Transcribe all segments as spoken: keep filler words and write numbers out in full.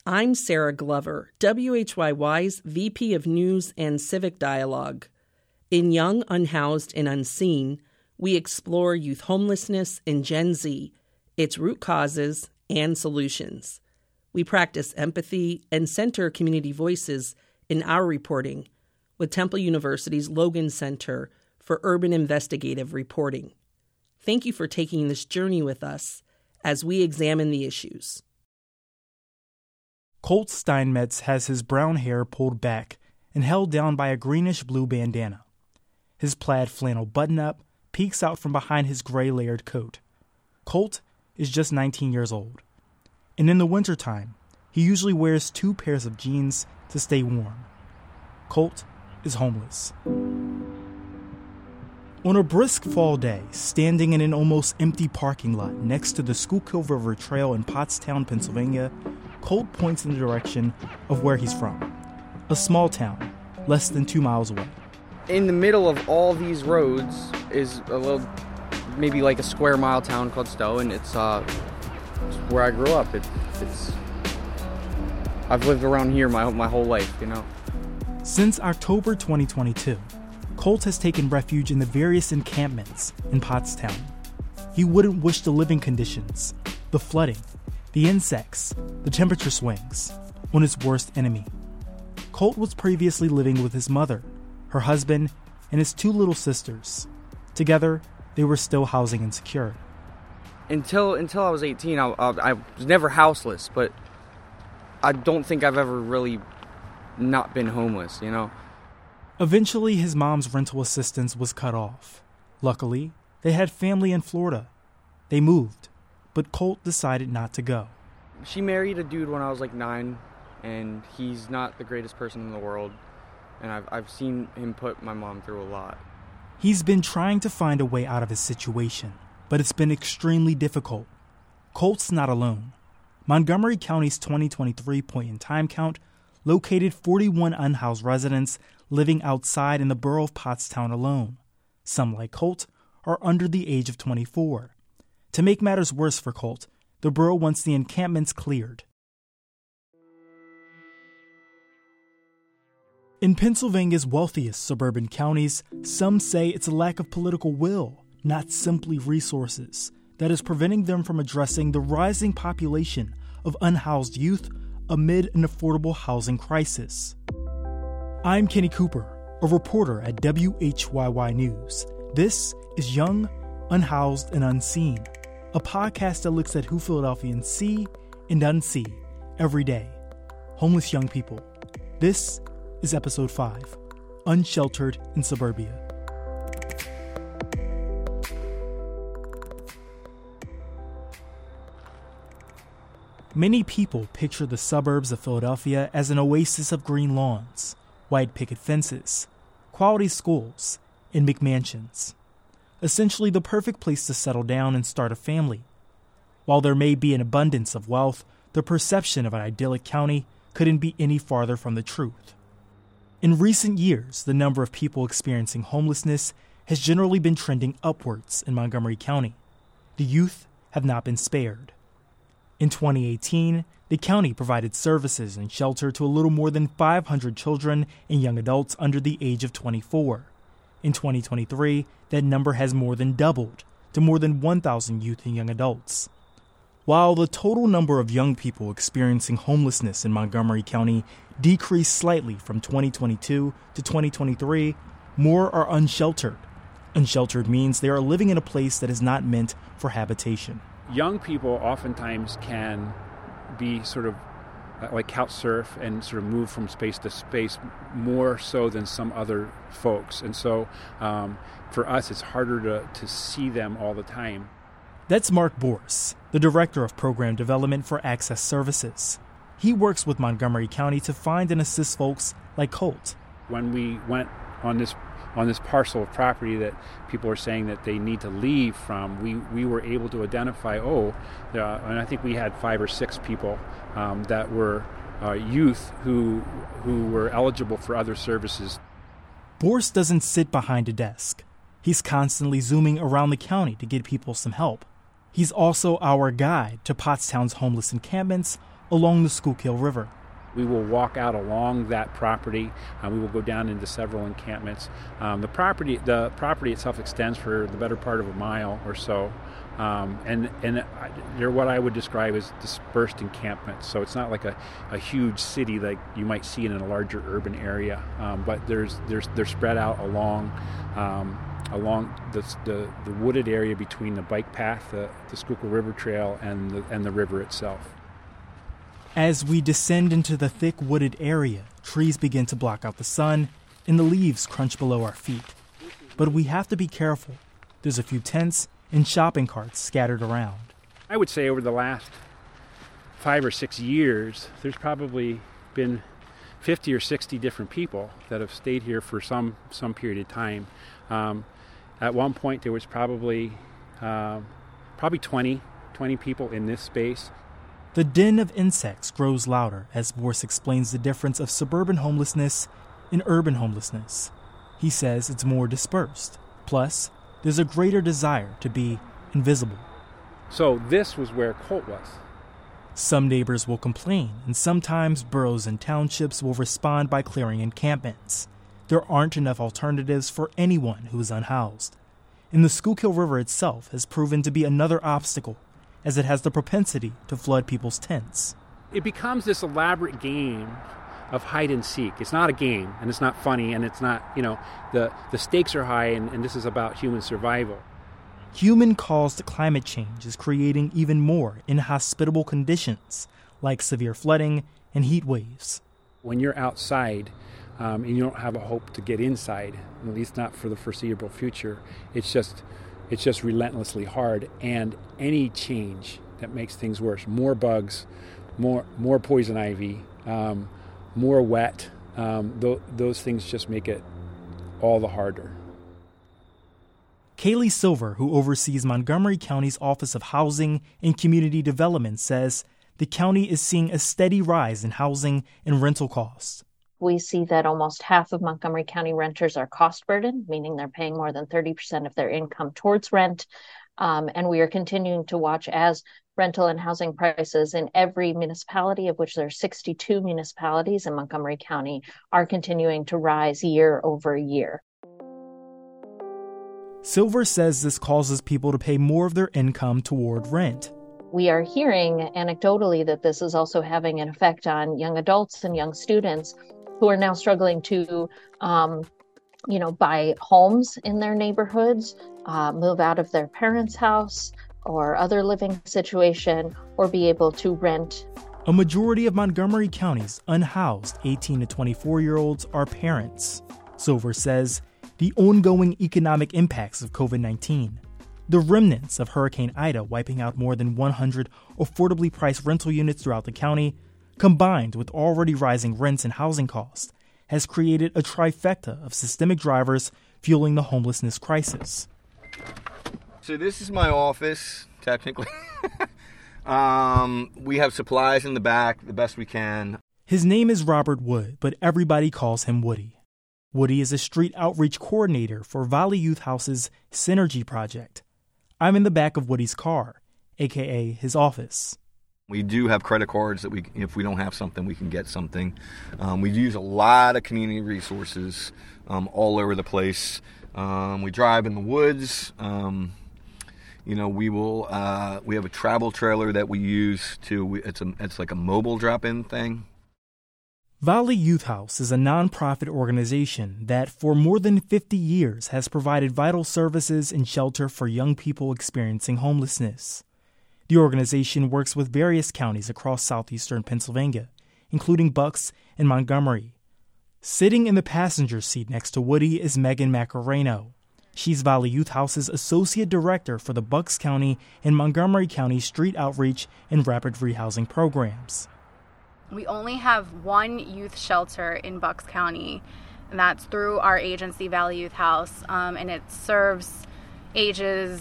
I'm Sarah Glover, W H Y Y's V P of News and Civic Dialogue. In Young, Unhoused, and Unseen, we explore youth homelessness in Gen Z, its root causes and solutions. We practice empathy and center community voices in our reporting with Temple University's Logan Center for Urban Investigative Reporting. Thank you for taking this journey with us as we examine the issues. Colt Steinmetz has his brown hair pulled back and held down by a greenish-blue bandana. His plaid flannel button-up peeks out from behind his gray-layered coat. Colt is just nineteen years old, and in the wintertime, he usually wears two pairs of jeans to stay warm. Colt is homeless. On a brisk fall day, standing in an almost empty parking lot next to the Schuylkill River Trail in Pottstown, Pennsylvania, Colt points in the direction of where he's from, a small town less than two miles away. In the middle of all these roads is a little, maybe like a square mile town called Stowe, and it's, uh, it's where I grew up. It, it's, I've lived around here my my whole life, you know. Since October twenty twenty-two, Colt has taken refuge in the various encampments in Pottstown. He wouldn't wish the living conditions, the flooding, the insects, the temperature swings, on his worst enemy. Colt was previously living with his mother, her husband, and his two little sisters. Together, they were still housing insecure. Until until I was eighteen, I, I, I was never houseless, but I don't think I've ever really not been homeless, you know? Eventually, his mom's rental assistance was cut off. Luckily, they had family in Florida. They moved, but Colt decided not to go. She married a dude when I was like nine, and he's not the greatest person in the world, and I've, I've seen him put my mom through a lot. He's been trying to find a way out of his situation, but it's been extremely difficult. Colt's not alone. Montgomery County's twenty twenty-three point-in-time count located forty-one unhoused residents living outside in the borough of Pottstown alone. Some, like Colt, are under the age of twenty-four. To make matters worse for Colt, the borough wants the encampments cleared. In Pennsylvania's wealthiest suburban counties, some say it's a lack of political will, not simply resources, that is preventing them from addressing the rising population of unhoused youth amid an affordable housing crisis. I'm Kenny Cooper, a reporter at W H Y Y News. This is Young, Unhoused, and Unseen, a podcast that looks at who Philadelphians see and unsee every day. Homeless young people. This is episode five, Unsheltered in Suburbia. Many people picture the suburbs of Philadelphia as an oasis of green lawns, white picket fences, quality schools, and McMansions. Essentially the perfect place to settle down and start a family. While there may be an abundance of wealth, the perception of an idyllic county couldn't be any farther from the truth. In recent years, the number of people experiencing homelessness has generally been trending upwards in Montgomery County. The youth have not been spared. In twenty eighteen, the county provided services and shelter to a little more than five hundred children and young adults under the age of twenty-four. In twenty twenty-three, that number has more than doubled to more than one thousand youth and young adults. While the total number of young people experiencing homelessness in Montgomery County decreased slightly from twenty twenty-two to twenty twenty-three, more are unsheltered. Unsheltered means they are living in a place that is not meant for habitation. Young people oftentimes can be sort of like couch surf and sort of move from space to space more so than some other folks. And so um, for us, it's harder to, to see them all the time. That's Mark Boris, the Director of Program Development for Access Services. He works with Montgomery County to find and assist folks like Colt. When we went on this on this parcel of property that people are saying that they need to leave from, we, we were able to identify, oh, uh, and I think we had five or six people um, that were uh, youth who who were eligible for other services. Boris doesn't sit behind a desk. He's constantly zooming around the county to get people some help. He's also our guide to Pottstown's homeless encampments, along the Schuylkill River. We will walk out along that property. Uh, we will go down into several encampments. Um, the property, the property itself extends for the better part of a mile or so, um, and and they're what I would describe as dispersed encampments. So it's not like a, a huge city like you might see in a larger urban area, um, but there's there's they're spread out along. Um, along the, the the wooded area between the bike path, the, the Schuylkill River Trail, and the, and the river itself. As we descend into the thick wooded area, trees begin to block out the sun, and the leaves crunch below our feet. But we have to be careful. There's a few tents and shopping carts scattered around. I would say over the last five or six years, there's probably been fifty or sixty different people that have stayed here for some, some period of time. Um, at one point, there was probably uh, probably twenty, twenty people in this space. The din of insects grows louder as Morse explains the difference of suburban homelessness and urban homelessness. He says it's more dispersed. Plus, there's a greater desire to be invisible. So this was where Colt was. Some neighbors will complain, and sometimes boroughs and townships will respond by clearing encampments. There aren't enough alternatives for anyone who is unhoused. And the Schuylkill River itself has proven to be another obstacle, as it has the propensity to flood people's tents. It becomes this elaborate game of hide and seek. It's not a game, and it's not funny, and it's not, you know, the, the stakes are high, and, and this is about human survival. Human-caused climate change is creating even more inhospitable conditions, like severe flooding and heat waves. When you're outside, um, and you don't have a hope to get inside, at least not for the foreseeable future, it's just it's just relentlessly hard. And any change that makes things worse, more bugs, more more poison ivy, um, more wet, um, th- those things just make it all the harder. Kaylee Silver, who oversees Montgomery County's Office of Housing and Community Development, says the county is seeing a steady rise in housing and rental costs. We see that almost half of Montgomery County renters are cost burdened, meaning they're paying more than thirty percent of their income towards rent. Um, and we are continuing to watch as rental and housing prices in every municipality, of which there are sixty-two municipalities in Montgomery County, are continuing to rise year over year. Silver says this causes people to pay more of their income toward rent. We are hearing anecdotally that this is also having an effect on young adults and young students who are now struggling to, um, you know, buy homes in their neighborhoods, uh, move out of their parents' house or other living situation, or be able to rent. A majority of Montgomery County's unhoused eighteen to twenty-four-year-olds are parents. Silver says the ongoing economic impacts of covid nineteen, the remnants of Hurricane Ida wiping out more than one hundred affordably priced rental units throughout the county, combined with already rising rents and housing costs, has created a trifecta of systemic drivers fueling the homelessness crisis. So this is my office, technically. um, we have supplies in the back, the best we can. His name is Robert Wood, but everybody calls him Woody. Woody is a street outreach coordinator for Valley Youth House's Synergy Project. I'm in the back of Woody's car, a k a his office. We do have credit cards that we, if we don't have something, we can get something. Um, we use a lot of community resources um, all over the place. Um, we drive in the woods. Um, you know, we will. Uh, we have a travel trailer that we use to. It's a. It's like a mobile drop-in thing. Valley Youth House is a nonprofit organization that for more than fifty years has provided vital services and shelter for young people experiencing homelessness. The organization works with various counties across southeastern Pennsylvania, including Bucks and Montgomery. Sitting in the passenger seat next to Woody is Megan Macareno. She's Valley Youth House's Associate Director for the Bucks County and Montgomery County Street Outreach and Rapid Rehousing Programs. We only have one youth shelter in Bucks County, and that's through our agency, Valley Youth House, um, and it serves ages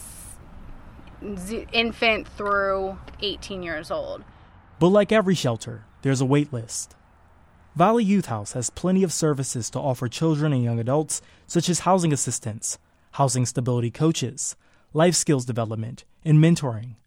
z- infant through eighteen years old. But like every shelter, there's a wait list. Valley Youth House has plenty of services to offer children and young adults, such as housing assistance, housing stability coaches, life skills development, and mentoring.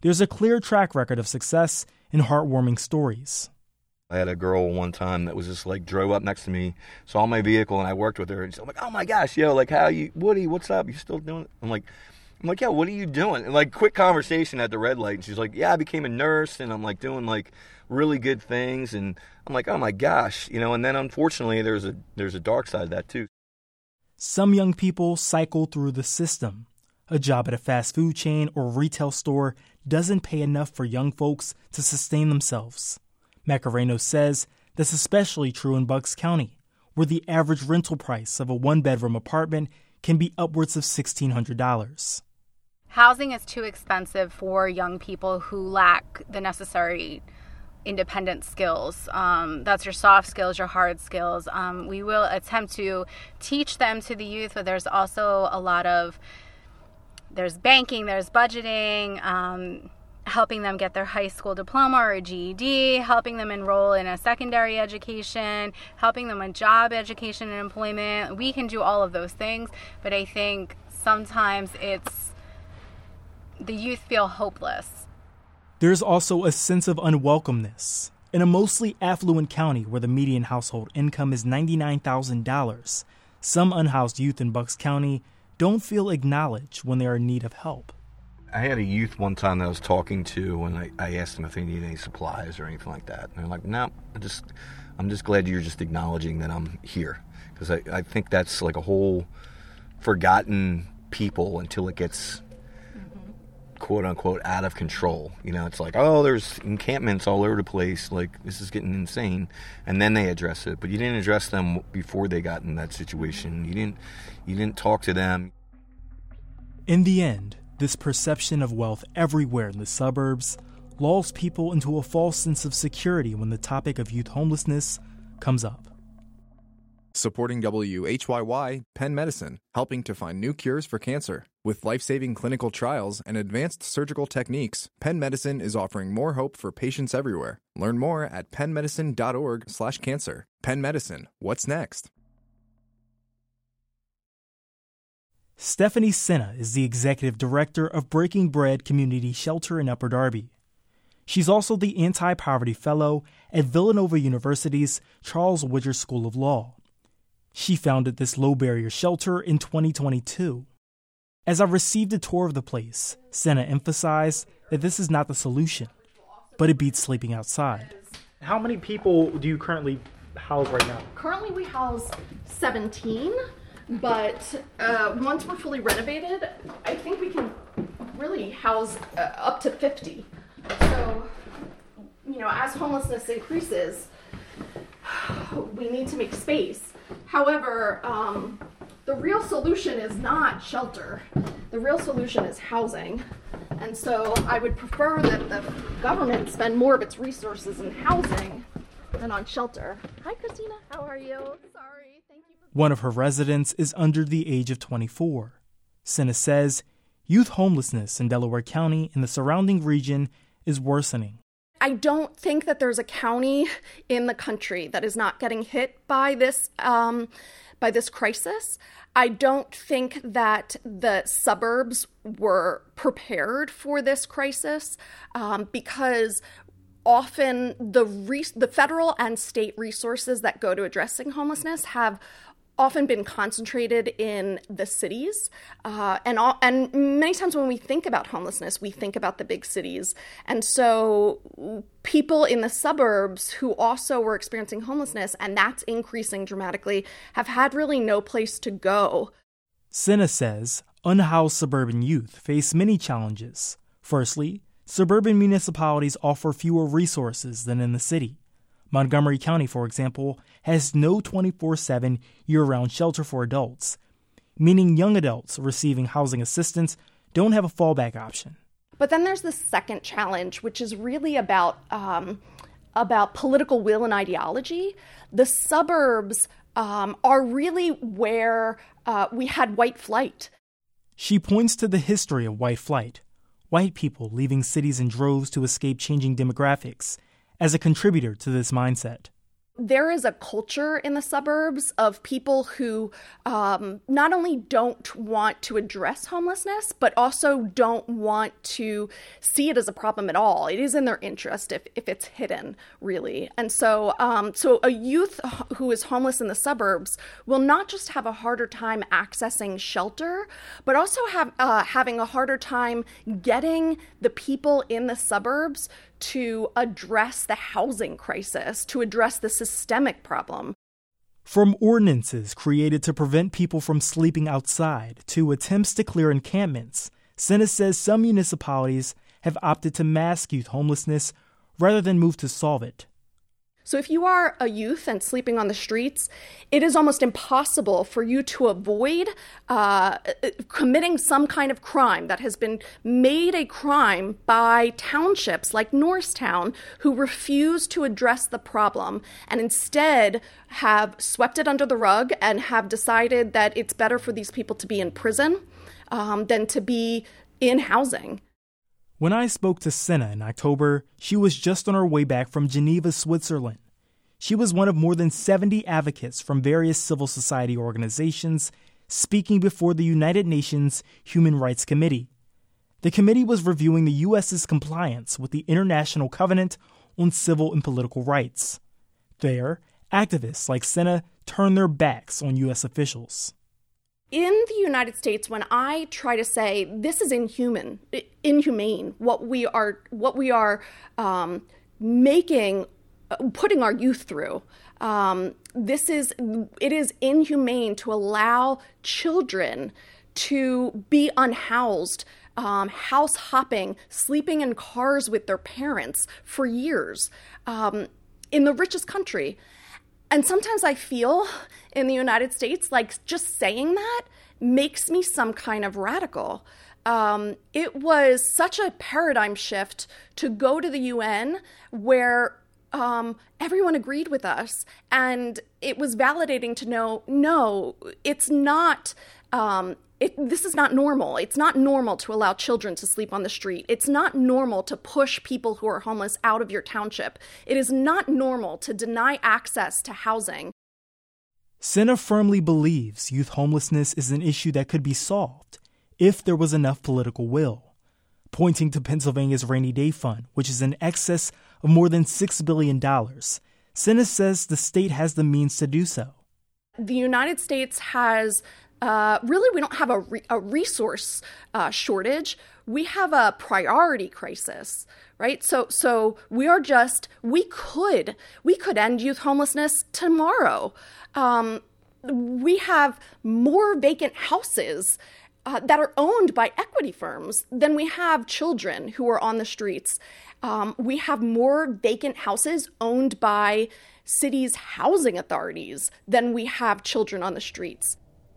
there's a clear track record of success and heartwarming stories. I had a girl one time that was just like drove up next to me, saw my vehicle, and I worked with her. And she's like, "Oh my gosh, yo, like how you, Woody? What's up? You still doing it?" I'm like, "I'm like, yeah, what are you doing?" And like, quick conversation at the red light, and she's like, "Yeah, I became a nurse, and I'm like doing like really good things." And I'm like, "Oh my gosh, you know." And then unfortunately, there's a there's a dark side of that too. Some young people cycle through the system. A job at a fast food chain or retail store doesn't pay enough for young folks to sustain themselves. Macareno says that's especially true in Bucks County, where the average rental price of a one-bedroom apartment can be upwards of sixteen hundred dollars. Housing is too expensive for young people who lack the necessary independent skills. Um, that's your soft skills, your hard skills. Um, we will attempt to teach them to the youth, but there's also a lot of, there's banking, there's budgeting, um, helping them get their high school diploma or a G E D, helping them enroll in a secondary education, helping them with job education and employment. We can do all of those things, but I think sometimes it's, the youth feel hopeless. There's also a sense of unwelcomeness. In a mostly affluent county where the median household income is ninety-nine thousand dollars, some unhoused youth in Bucks County don't feel acknowledged when they are in need of help. I had a youth one time that I was talking to, and I, I asked them if they need any supplies or anything like that. And they're like, "No, I just, I'm just glad you're just acknowledging that I'm here." Because I, I think that's like a whole forgotten people until it gets, mm-hmm. quote unquote, out of control. You know, it's like, oh, there's encampments all over the place. Like, this is getting insane. And then they address it. But you didn't address them before they got in that situation. You didn't, you didn't talk to them. In the end, this perception of wealth everywhere in the suburbs lulls people into a false sense of security when the topic of youth homelessness comes up. Supporting W H Y Y, Penn Medicine, helping to find new cures for cancer. With life-saving clinical trials and advanced surgical techniques, Penn Medicine is offering more hope for patients everywhere. Learn more at pennmedicine.org slash cancer. Penn Medicine, what's next? Stephanie Senna is the executive director of Breaking Bread Community Shelter in Upper Darby. She's also the Anti-Poverty Fellow at Villanova University's Charles Widger School of Law. She founded this low-barrier shelter in twenty twenty-two. As I received a tour of the place, Senna emphasized that this is not the solution, but it beats sleeping outside. How many people do you currently house right now? Currently we house seventeen. But uh, once we're fully renovated, I think we can really house uh, up to fifty. So, you know, as homelessness increases, we need to make space. However, um, the real solution is not shelter. The real solution is housing. And so I would prefer that the government spend more of its resources in housing than on shelter. Hi, Christina. How are you? Sorry. Thank you. One of her residents is under the age of twenty-four. Senna says youth homelessness in Delaware County and the surrounding region is worsening. I don't think that there's a county in the country that is not getting hit by this um, by this crisis. I don't think that the suburbs were prepared for this crisis um, because often the re- the federal and state resources that go to addressing homelessness have often been concentrated in the cities. Uh, and all, and many times when we think about homelessness, we think about the big cities. And so people in the suburbs who also were experiencing homelessness, and that's increasing dramatically, have had really no place to go. Senna says unhoused suburban youth face many challenges. Firstly, suburban municipalities offer fewer resources than in the city. Montgomery County, for example, has no twenty-four seven year-round shelter for adults, meaning young adults receiving housing assistance don't have a fallback option. But then there's the second challenge, which is really about um, about political will and ideology. The suburbs um, are really where uh, we had white flight. She points to the history of white flight, white people leaving cities in droves to escape changing demographics, as a contributor to this mindset. There is a culture in the suburbs of people who um, not only don't want to address homelessness, but also don't want to see it as a problem at all. It is in their interest if, if it's hidden, really. And so, um, so a youth who is homeless in the suburbs will not just have a harder time accessing shelter, but also have uh, having a harder time getting the people in the suburbs to address the housing crisis, to address the systemic problem. From ordinances created to prevent people from sleeping outside to attempts to clear encampments, Senna says some municipalities have opted to mask youth homelessness rather than move to solve it. So if you are a youth and sleeping on the streets, it is almost impossible for you to avoid uh, committing some kind of crime that has been made a crime by townships like Norristown, who refuse to address the problem and instead have swept it under the rug and have decided that it's better for these people to be in prison um, than to be in housing. When I spoke to Senna in October, she was just on her way back from Geneva, Switzerland. She was one of more than seventy advocates from various civil society organizations speaking before the United Nations Human Rights Committee. The committee was reviewing the U S's compliance with the International Covenant on Civil and Political Rights. There, activists like Senna turned their backs on U S officials. In the United States, when I try to say this is inhuman, inhumane, what we are, what we are um, making, putting our youth through, um, this is, it is inhumane to allow children to be unhoused, um, house hopping, sleeping in cars with their parents for years um, in the richest country. And sometimes I feel in the United States like just saying that makes me some kind of radical. Um, it was such a paradigm shift to go to the U N where um, everyone agreed with us. And it was validating to know, no, it's not, um, it, this is not normal. It's not normal to allow children to sleep on the street. It's not normal to push people who are homeless out of your township. It is not normal to deny access to housing. Senna firmly believes youth homelessness is an issue that could be solved if there was enough political will, pointing to Pennsylvania's Rainy Day Fund, which is in excess of more than six billion dollars. Senna says the state has the means to do so. The United States has Uh, really, we don't have a, re- a resource uh, shortage. We have a priority crisis, right? So, so we are just, we could, we could end youth homelessness tomorrow. Um, we have more vacant houses uh, that are owned by equity firms than we have children who are on the streets. Um, we have more vacant houses owned by cities' housing authorities than we have children on the streets.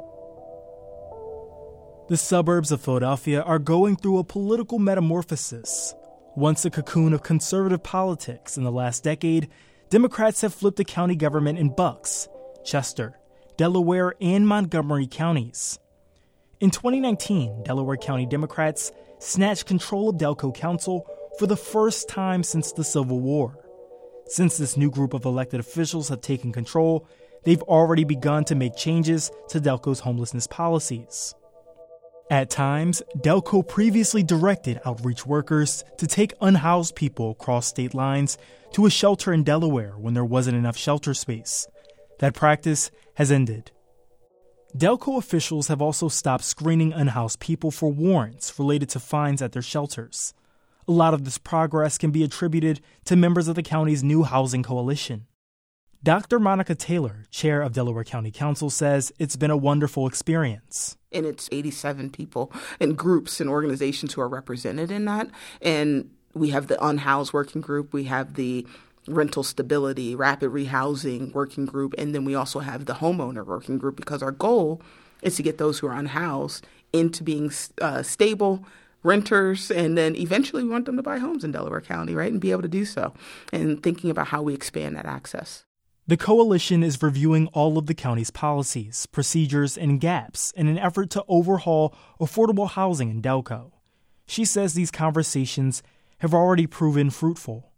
The suburbs of Philadelphia are going through a political metamorphosis. Once a cocoon of conservative politics in the last decade, Democrats have flipped the county government in Bucks, Chester, Delaware, and Montgomery counties. In twenty nineteen, Delaware County Democrats snatched control of Delco Council for the first time since the Civil War. Since this new group of elected officials have taken control, they've already begun to make changes to Delco's homelessness policies. At times, Delco previously directed outreach workers to take unhoused people across state lines to a shelter in Delaware when there wasn't enough shelter space. That practice has ended. Delco officials have also stopped screening unhoused people for warrants related to fines at their shelters. A lot of this progress can be attributed to members of the county's new housing coalition. Doctor Monica Taylor, chair of Delaware County Council, says it's been a wonderful experience. And it's eighty-seven people and groups and organizations who are represented in that. And we have the unhoused working group. We have the rental stability, rapid rehousing working group. And then we also have the homeowner working group, because our goal is to get those who are unhoused into being uh, stable renters. And then eventually we want them to buy homes in Delaware County, right, and be able to do so. And thinking about how we expand that access. The coalition is reviewing all of the county's policies, procedures, and gaps in an effort to overhaul affordable housing in Delco. She says these conversations have already proven fruitful.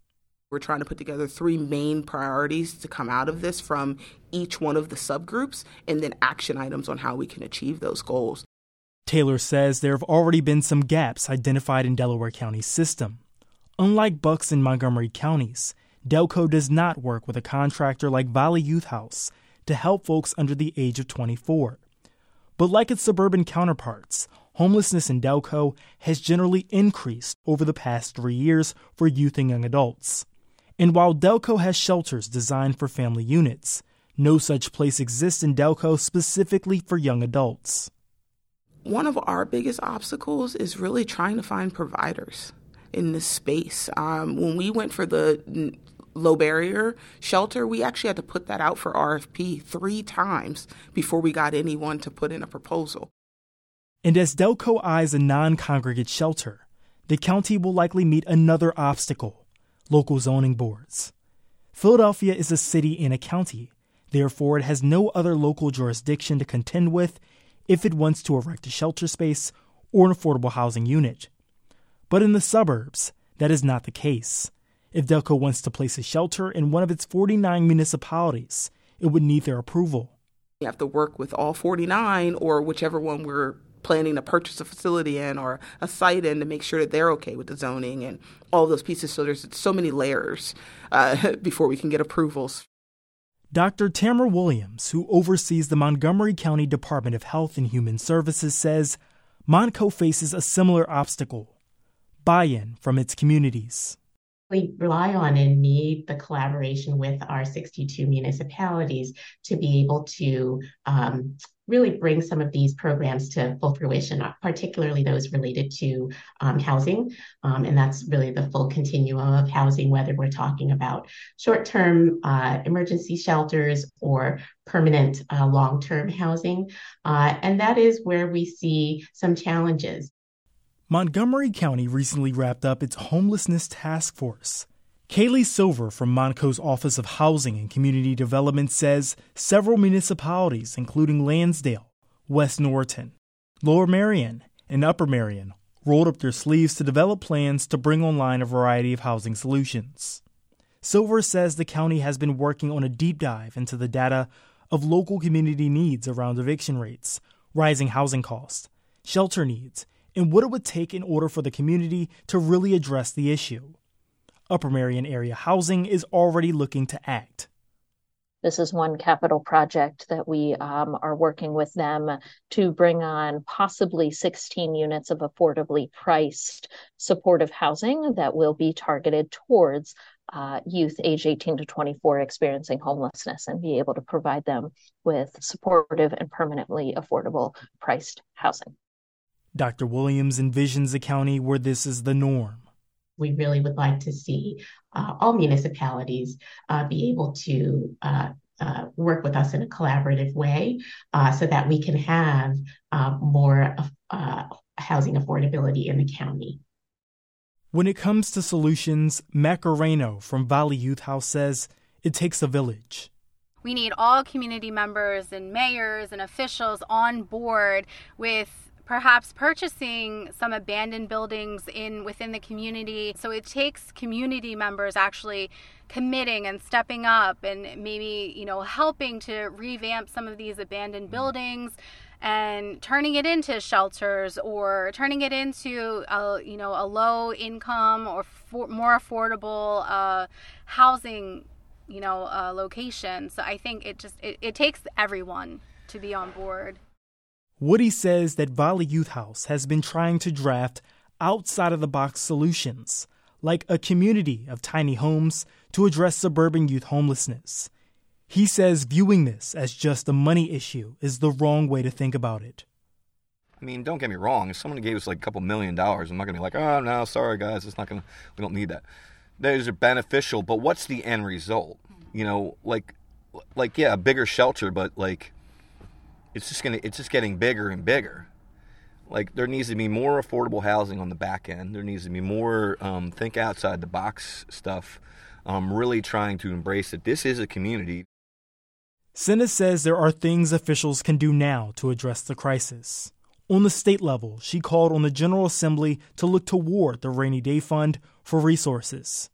We're trying to put together three main priorities to come out of this from each one of the subgroups, and then action items on how we can achieve those goals. Taylor says there have already been some gaps identified in Delaware County's system. Unlike Bucks and Montgomery counties, Delco does not work with a contractor like Valley Youth House to help folks under the age of twenty-four. But like its suburban counterparts, homelessness in Delco has generally increased over the past three years for youth and young adults. And while Delco has shelters designed for family units, no such place exists in Delco specifically for young adults. One of our biggest obstacles is really trying to find providers in this space. Um, when we went for the low barrier shelter, we actually had to put that out for R F P three times before we got anyone to put in a proposal. And as Delco eyes a non-congregate shelter, the county will likely meet another obstacle: local zoning boards. Philadelphia is a city and a county. Therefore, it has no other local jurisdiction to contend with if it wants to erect a shelter space or an affordable housing unit. But in the suburbs, that is not the case. If Delco wants to place a shelter in one of its forty-nine municipalities, it would need their approval. You have to work with all forty-nine or whichever one we're planning to purchase a facility in or a site in to make sure that they're okay with the zoning and all those pieces. So there's so many layers uh, before we can get approvals. Doctor Tamara Williams, who oversees the Montgomery County Department of Health and Human Services, says Montco faces a similar obstacle: buy-in from its communities. We rely on and need the collaboration with our sixty-two municipalities to be able to um, really bring some of these programs to full fruition, particularly those related to um, housing. Um, and that's really the full continuum of housing, whether we're talking about short-term uh, emergency shelters or permanent uh, long-term housing. Uh, and that is where we see some challenges. Montgomery County recently wrapped up its homelessness task force. Kaylee Silver from Montco's Office of Housing and Community Development says several municipalities, including Lansdale, West Norriton, Lower Merion, and Upper Merion, rolled up their sleeves to develop plans to bring online a variety of housing solutions. Silver says the county has been working on a deep dive into the data of local community needs around eviction rates, rising housing costs, shelter needs, and what it would take in order for the community to really address the issue. Upper Merion Area Housing is already looking to act. This is one capital project that we um, are working with them to bring on possibly sixteen units of affordably priced supportive housing that will be targeted towards uh, youth age eighteen to twenty-four experiencing homelessness and be able to provide them with supportive and permanently affordable priced housing. Doctor Williams envisions a county where this is the norm. We really would like to see uh, all municipalities uh, be able to uh, uh, work with us in a collaborative way uh, so that we can have uh, more uh, housing affordability in the county. When it comes to solutions, Macareno from Valley Youth House says it takes a village. We need all community members and mayors and officials on board with perhaps purchasing some abandoned buildings in within the community. So it takes community members actually committing and stepping up and maybe, you know, helping to revamp some of these abandoned buildings and turning it into shelters or turning it into a, you know, a low income or for, more affordable uh, housing, you know, uh, location. So I think it just, it, it takes everyone to be on board. Woody says that Valley Youth House has been trying to draft outside-of-the-box solutions, like a community of tiny homes to address suburban youth homelessness. He says viewing this as just a money issue is the wrong way to think about it. I mean, don't get me wrong. If someone gave us like a couple million dollars, I'm not going to be like, oh, no, sorry, guys, it's not going to, we don't need that. Those are beneficial, but what's the end result? You know, like, like yeah, a bigger shelter, but like, It's just gonna. It's just getting bigger and bigger. Like there needs to be more affordable housing on the back end. There needs to be more um, think outside the box stuff. Um, really trying to embrace that this is a community. Senna says there are things officials can do now to address the crisis. On the state level, she called on the General Assembly to look toward the Rainy Day Fund for resources.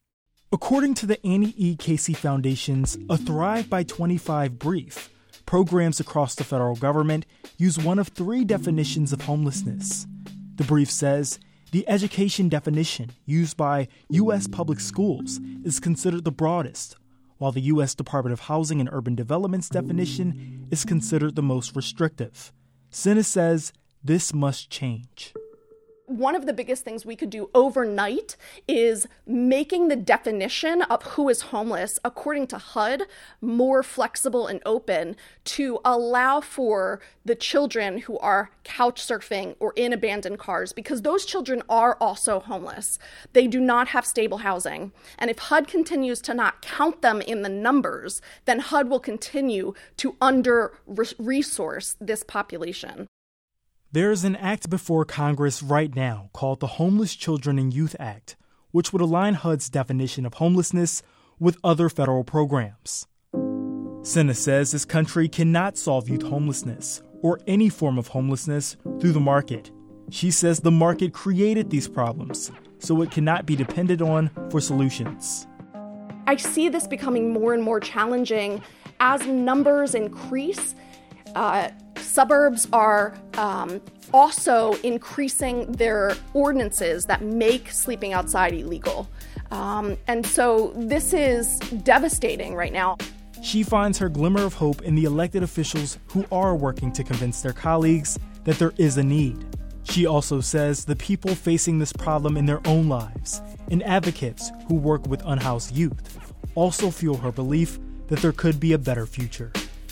According to the Annie E. Casey Foundation's A Thrive by twenty-five brief, programs across the federal government use one of three definitions of homelessness. The brief says the education definition used by U S public schools is considered the broadest, while the U S Department of Housing and Urban Development's definition is considered the most restrictive. Senna says this must change. One of the biggest things we could do overnight is making the definition of who is homeless, according to H U D, more flexible and open to allow for the children who are couch surfing or in abandoned cars, because those children are also homeless. They do not have stable housing. And if H U D continues to not count them in the numbers, then H U D will continue to under-resource this population. There is an act before Congress right now called the Homeless Children and Youth Act, which would align H U D's definition of homelessness with other federal programs. Senna says this country cannot solve youth homelessness or any form of homelessness through the market. She says the market created these problems, so it cannot be depended on for solutions. I see this becoming more and more challenging as numbers increase. Uh, Suburbs are um, also increasing their ordinances that make sleeping outside illegal. Um, and so this is devastating right now. She finds her glimmer of hope in the elected officials who are working to convince their colleagues that there is a need. She also says the people facing this problem in their own lives and advocates who work with unhoused youth also fuel her belief that there could be a better future.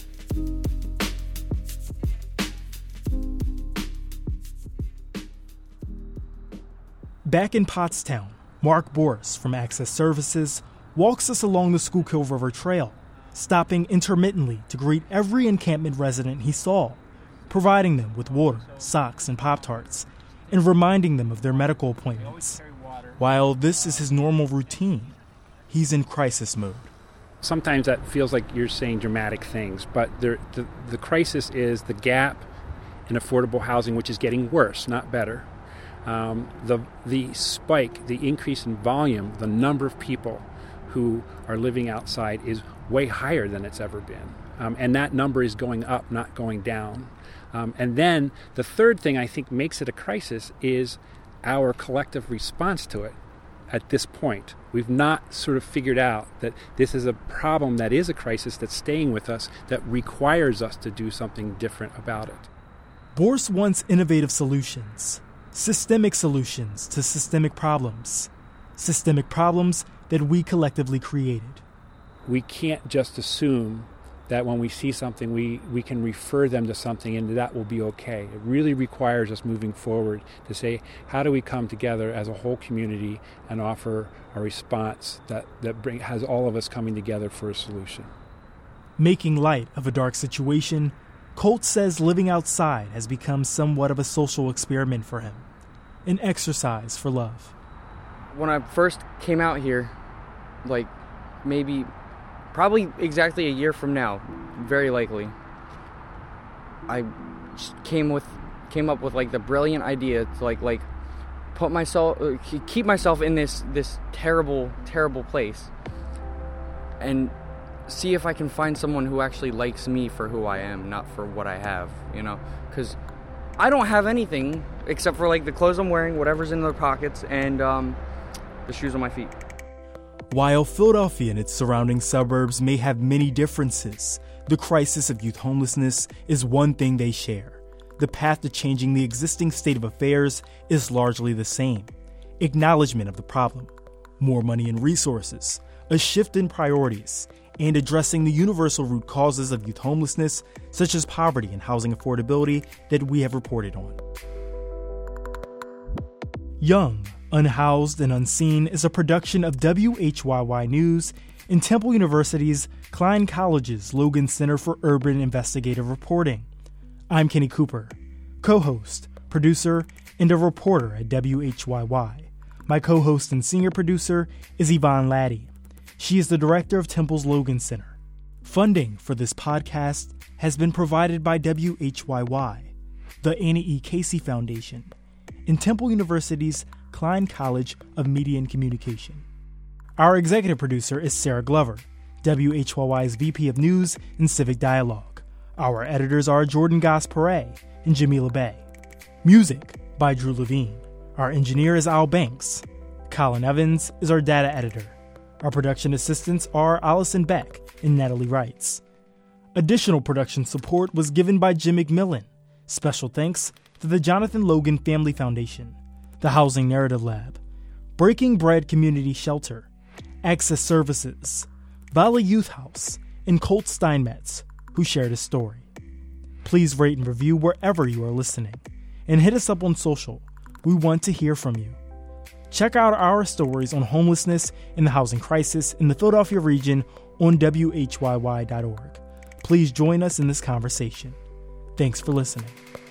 Back in Pottstown, Mark Boris from Access Services walks us along the Schuylkill River Trail, stopping intermittently to greet every encampment resident he saw, providing them with water, socks, and Pop-Tarts, and reminding them of their medical appointments. While this is his normal routine, he's in crisis mode. Sometimes that feels like you're saying dramatic things, but there, the, the crisis is the gap in affordable housing, which is getting worse, not better. Um, the the spike, the increase in volume, the number of people who are living outside is way higher than it's ever been. Um, and that number is going up, not going down. Um, and then the third thing I think makes it a crisis is our collective response to it at this point. We've not sort of figured out that this is a problem that is a crisis that's staying with us, that requires us to do something different about it. Boris wants innovative solutions. Systemic solutions to systemic problems. Systemic problems that we collectively created. We can't just assume that when we see something, we, we can refer them to something and that will be okay. It really requires us moving forward to say, how do we come together as a whole community and offer a response that, that bring, has all of us coming together for a solution. Making light of a dark situation, Colt says living outside has become somewhat of a social experiment for him, an exercise for love. When I first came out here, like maybe, probably exactly a year from now, very likely, I just came with, came up with like the brilliant idea to like like put myself, uh, keep myself in this this terrible terrible place, and see if I can find someone who actually likes me for who I am, not for what I have, you know? Because I don't have anything except for, like, the clothes I'm wearing, whatever's in their pockets, and um, the shoes on my feet. While Philadelphia and its surrounding suburbs may have many differences, the crisis of youth homelessness is one thing they share. The path to changing the existing state of affairs is largely the same. Acknowledgement of the problem, more money and resources, a shift in priorities, and addressing the universal root causes of youth homelessness, such as poverty and housing affordability, that we have reported on. Young, Unhoused, and Unseen is a production of W H Y Y News and Temple University's Klein College's Logan Center for Urban Investigative Reporting. I'm Kenny Cooper, co-host, producer, and a reporter at W H Y Y. My co-host and senior producer is Yvonne Laddie. She is the director of Temple's Logan Center. Funding for this podcast has been provided by W H Y Y, the Annie E. Casey Foundation, and Temple University's Klein College of Media and Communication. Our executive producer is Sarah Glover, W H Y Y's V P of News and Civic Dialogue. Our editors are Jordan Goss-Perret and Jamila Bay. Music by Drew Levine. Our engineer is Al Banks. Colin Evans is our data editor. Our production assistants are Allison Beck and Natalie Reitz. Additional production support was given by Jim McMillan. Special thanks to the Jonathan Logan Family Foundation, the Housing Narrative Lab, Breaking Bread Community Shelter, Access Services, Valley Youth House, and Colt Steinmetz, who shared a story. Please rate and review wherever you are listening, and hit us up on social. We want to hear from you. Check out our stories on homelessness and the housing crisis in the Philadelphia region on W H Y Y dot org. Please join us in this conversation. Thanks for listening.